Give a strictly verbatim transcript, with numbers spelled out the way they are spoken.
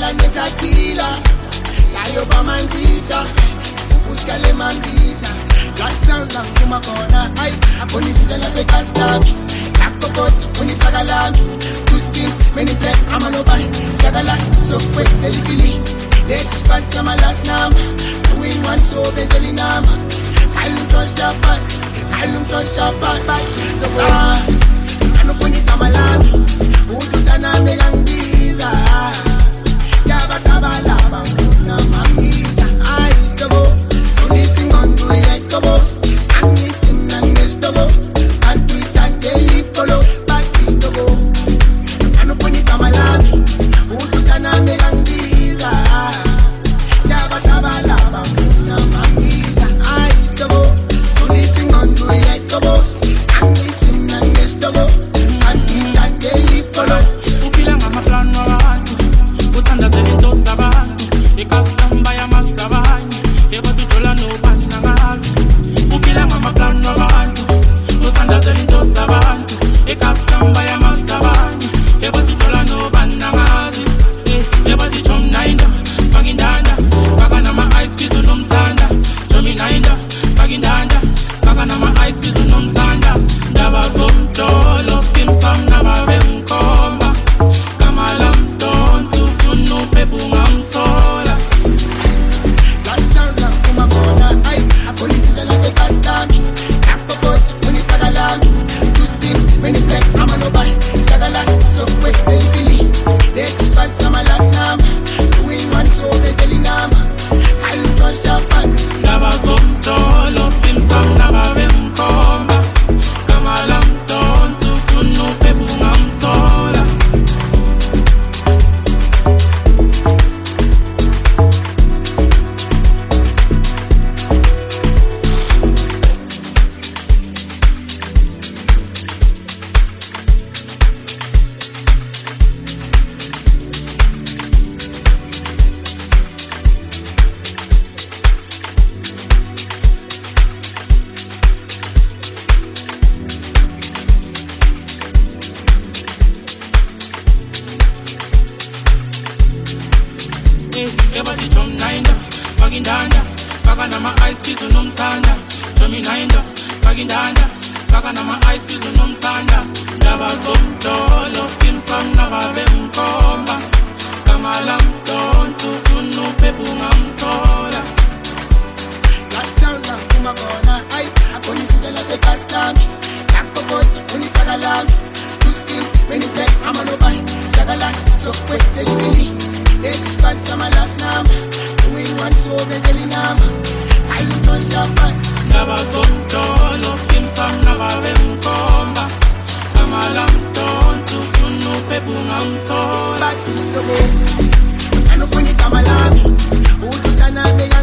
la netakila sayo bamanzisa sikubuskale mambisa last round lang kumakona ay abonisita la bekastami sakokoti unisakalami to spin many black amaloba kagalas so quick telifili this is bad sama last number two in one so bezeli nama kalum shoshapat kalum shoshapat the sun anoponi kamalami udutana melangiza yaba sabalaba na mamita eyes double so listen on to it double and meeting and this double and tweet and daily follow back is double anoponi kamalami udutana melangiza yaba sabalaba na mamita eyes double so listen on to it double and meeting and this double and tweet and daily follow upila mama plan wabantu uthanda zinto zabantu ikasamba yamasabanye ebatutola nobani nangazi upila mama plan wabantu uthanda zinto zabantu ikasamba yamasabanye ebatutola nobani nangazi ebatichomnainda bagindanda bakana ma ice kizu nomthanda chominainda bagindanda bakana ma ice kizu nomthanda ndaba zomtolo skim sam nababe mkomba kamala mtonto funu pepu ngamtola last round lang kumakona ay abonisita la bekastami sakokoti unisakalami to spin many black amaloba kagalas so quick telifili this is bad sama last number two in one so bezeli nama kalum shoshapat ndaba zomtolo skim sam nababe mkomba kamala mtonto funu pepu ngamtola ebatichomnainda bagindanda bakana ma ice kizu nomthanda chominainda bagindanda bakana ma ice kizu nomthanda ndaba zomtolo skim sam nababe mkomba kamala mtonto funu pepu ngamtola last round lang kumakona ay abonisita la bekastami sakokoti unisakalami to spin many black amaloba kagalas so quick telifili this is bad sama last number two in one so bezeli nama kalum shoshapat ndaba zomtolo skim sam nababe mkomba kamala mtonto funu pepu ngamtola back is double anoponi kamalami udutana